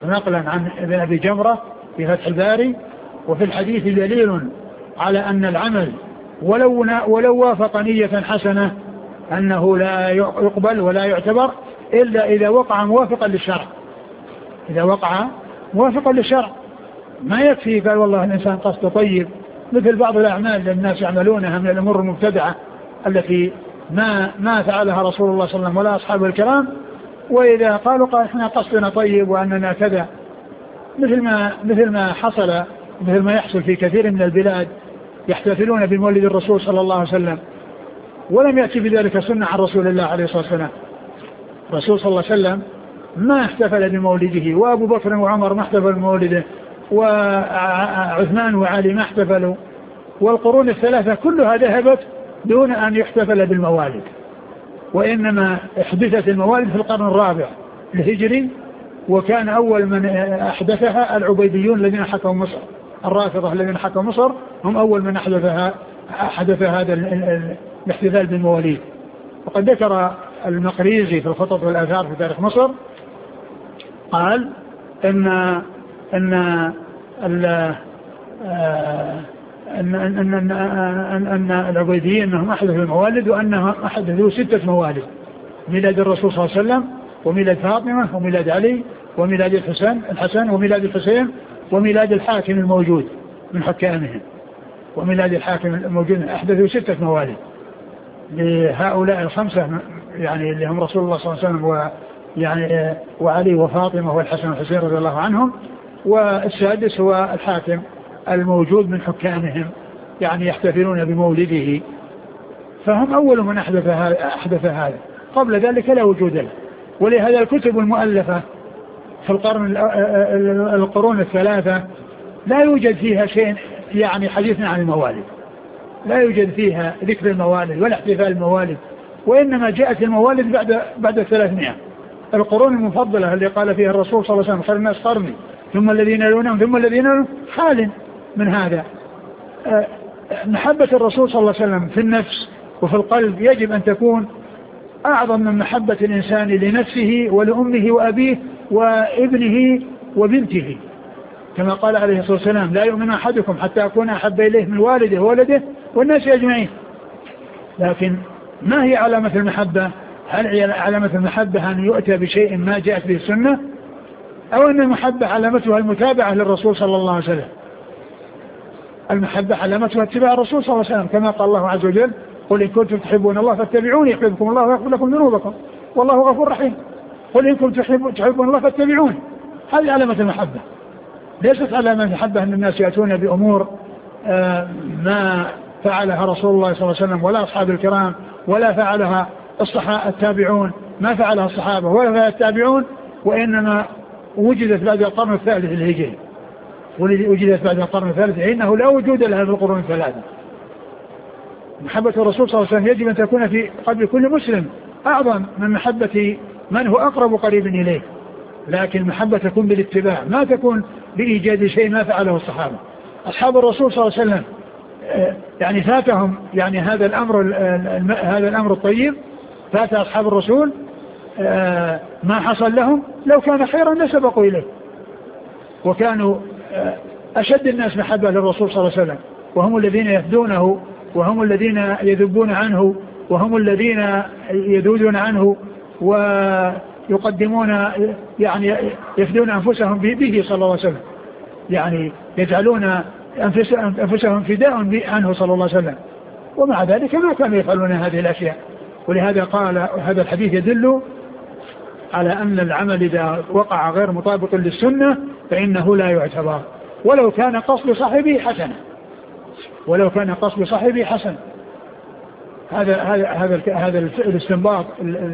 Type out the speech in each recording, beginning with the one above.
نقلا عن ابن أبي جمرة في فتح الباري. وفي الحديث دليل على أن العمل ولو وافق نية حسنة أنه لا يقبل ولا يعتبر إلا إذا وقع موافقا للشرع. إذا وقع موافقا للشرع ما يكفي قال والله الإنسان قصده طيب، مثل بعض الأعمال اللي الناس يعملونها من الأمور المبتدعة التي ما فعلها رسول الله صلى الله عليه وسلم ولا أصحابه الكرام، وإذا قال إحنا قصدنا طيب وأننا كذا، مثل ما يحصل في كثير من البلاد يحتفلون بمولد الرسول صلى الله عليه وسلم ولم يأتي بذلك سنة عن رسول الله عليه الصلاة والسلام. الرسول صلى الله عليه وسلم ما احتفل بمولده، وأبو بكر وعمر ما احتفلوا بمولده، وعثمان وعلي ما احتفلوا، والقرون الثلاثة كلها ذهبت دون أن يحتفل بالموالد، وإنما احدثت الموالد في القرن الرابع الهجري، وكان أول من أحدثها العبيديون الذين حكموا مصر، الرافضة الذين حكموا مصر هم أول من أحدث هذا الاحتفال بالمواليد. وقد ذكر المقريزي في الخطط والآثار في تاريخ مصر قال أن العبيديين أنهم أحدثوا الموالد، وأنهم أحدثوا 6 موالد: ميلاد الرسول صلى الله عليه وسلم، وميلاد فاطمة، وميلاد علي، وميلاد الحسن، وميلاد الحسين، وميلاد الحاكم الموجود من حكامهم، وميلاد الحاكم الموجود. أحدثوا 6 موالد لهؤلاء ال5 يعني اللي هم رسول الله صلى الله عليه وسلم يعني وعلي وفاطمة والحسن والحسين رضي الله عنهم، والسادس هو الحاكم الموجود من حكامهم، يعني يحتفلون بمولده، فهم أول من أحدث هذا. قبل ذلك لا وجود له. ولهذا الكتب المؤلفة في القرون الثلاثة لا يوجد فيها شيء يعني حديثنا عن الموالد، لا يوجد فيها ذكر الموالد ولا احتفال الموالد، وإنما جاءت الموالد بعد 300. القرون المفضلة اللي قال فيها الرسول صلى الله عليه وسلم خير الناس قرني ثم الذين يلونهم ثم الذين يلونهم، حال من هذا. محبة الرسول صلى الله عليه وسلم في النفس وفي القلب يجب أن تكون أعظم من محبة الإنسان لنفسه ولأمه وأبيه وابنه وبنته، كما قال عليه الصلاة والسلام: لا يؤمن أحدكم حتى أكون أحب إليه من والده وولده والناس أجمعين. لكن ما هي علامة المحبة؟ هل علامة المحبة أن يؤتى بشيء ما جاءت به السنة، أو أن المحبة علامتها المتابعة للرسول صلى الله عليه وسلم؟ المحبة علامتها اتباع الرسول صلى الله عليه وسلم، كما قال الله عز وجل: قل إن كنتم تحبون الله فاتبعوني يحببكم الله ويغفر لكم ذنوبكم والله غفور رحيم. قل إن كنتم تحبون الله فاتبعوني. هذه علامة المحبة، ليست علامة المحبة أن الناس يأتون بأمور ما فعلها رسول الله صلى الله عليه وسلم ولا أصحاب الكرام ولا فعلها التابعون، ما فعلها الصحابة ولا فعلها التابعون، وإنما وجدت بعد القرن الثالث الهجري، وجدت بعد القرن الثالث، إنه لا وجود لها في القرون الثلاثة. محبة الرسول صلى الله عليه وسلم يجب أن تكون في قلب كل مسلم أعظم من محبة من هو أقرب قريب إليه، لكن محبة تكون بالاتباع، ما تكون بإيجاد شيء ما فعله الصحابة. أصحاب الرسول صلى الله عليه وسلم يعني فاتهم يعني هذا الأمر الطيب، فات أصحاب الرسول ما حصل لهم، لو كان خيرا لسبقوا إليه، وكانوا أشد الناس محبة للرسول صلى الله عليه وسلم، وهم الذين يفدونه، وهم الذين يذبون عنه، وهم الذين يذودون عنه ويقدمون يعني يفدون أنفسهم به صلى الله عليه وسلم، يعني يجعلون أنفسهم فداء عنه صلى الله عليه وسلم، ومع ذلك ما كانوا يفعلون هذه الأشياء. ولهذا قال هذا الحديث يدل على أن العمل إذا وقع غير مطابق للسنة فإنه لا يعتبر، ولو كان قصد صاحبه حسنا، ولو كان قصد صاحبه حسن. هذا الاستنباط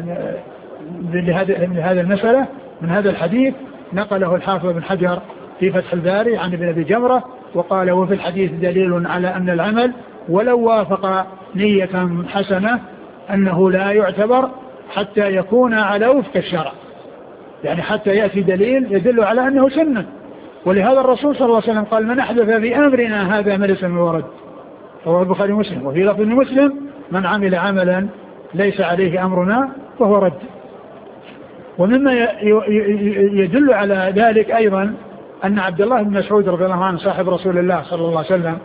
لهذا المسألة من هذا الحديث نقله الحافظ بن حجر في فتح الباري عن ابن أبي جمرة، وقال: وفي الحديث دليل على أن العمل ولو وافق نية حسنة أنه لا يعتبر حتى يكون على وفق الشرع، يعني حتى يأتي دليل يدل على أنه سنة. ولهذا الرسول صلى الله عليه وسلم قال: من أحدث في أمرنا هذا ما ليس منه ورد. رواه البخاري ومسلم. وفي لفظ مسلم: من عمل عملا ليس عليه أمرنا فهو رد. ومما يدل على ذلك أيضا أن عبد الله بن مسعود رضي الله عنه صاحب رسول الله صلى الله عليه وسلم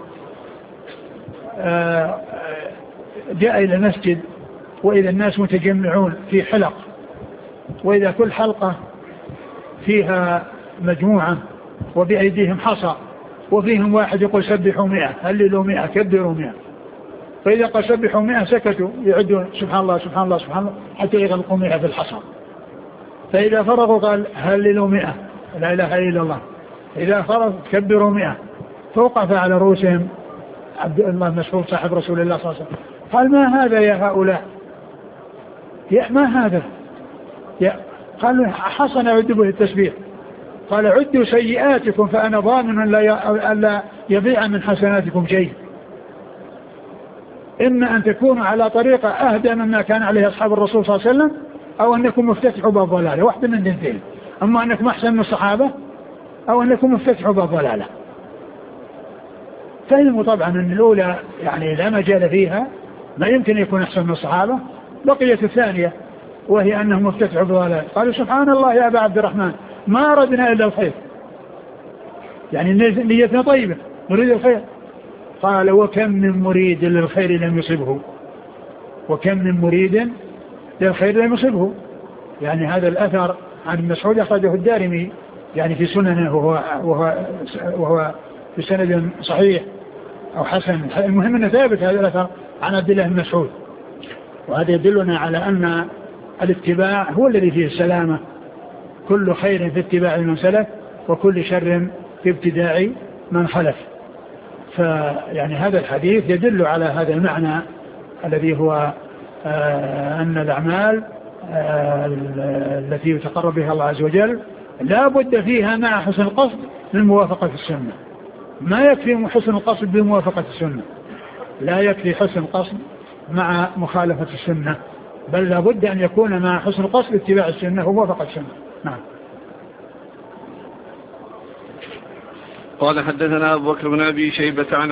جاء إلى المسجد وإذا الناس متجمعون في حلق، وإذا كل حلقة فيها مجموعة وبأيديهم حصى وفيهم واحد يقول سبحوا 100 هللوا 100 كبروا 100، فإذا قال سبحوا 100 سكتوا يعدون سبحان الله سبحان الله سبحان الله حتى يغلقوا 100 في الحصى، فإذا فرغوا قال هللوا 100 لا إله إلا الله، إذا فرغوا كبروا 100، فوقف على رؤوسهم عبد الله بن مسعود صاحب رسول الله صلى الله عليه وسلم قال ما هذا يا هؤلاء، يا ما هذا قالوا حصن عد به التسبيح، قال عدوا سيئاتكم فأنا ضامن لا يضيع من حسناتكم شيء، إما أن تكونوا على طريقة أهدى مما كان عليه أصحاب الرسول صلى الله عليه وسلم، أو أنكم مفتتحوا باب ضلالة، واحدة من الاثنين، أما أنكم أحسن من الصحابة أو أنكم مفتتحوا باب ضلالة. فهم طبعا أن الأولى يعني لا مجال فيها، ما يمكن يكون أحسن من الصحابة. بقيت الثانية وهي أنهم مفتتحوا بضلالة، قالوا سبحان الله يا أبا عبد الرحمن ما أردنا إلا الخير، يعني نيتنا طيبة نريد الخير. قال وكم من مريد للخير لم يصبه، وكم من مريد للخير لم يصبه. يعني هذا الأثر عن مسعود أخرجه الدارمي يعني في سننه وهو في سند صحيح أو حسن، المهم أنه ثابت هذا الأثر عن عبد الله بن مسعود، وهذا يدلنا على أن الاتباع هو الذي فيه السلامة، كل خير في اتباع من سلف وكل شر في ابتداع من خلف. فيعني هذا الحديث يدل على هذا المعنى الذي هو أن الأعمال التي يتقرب بها الله عز وجل لا بد فيها مع حسن القصد من موافقة السنة. ما يكفي حسن القصد بموافقة السنة، لا يكفي حسن القصد مع مخالفة السنة، بل لا بد أن يكون مع حسن القصد اتباع السنة وموافقة السنة. نعم. قال حدثنا أبو بكر بن أبي شيبة عن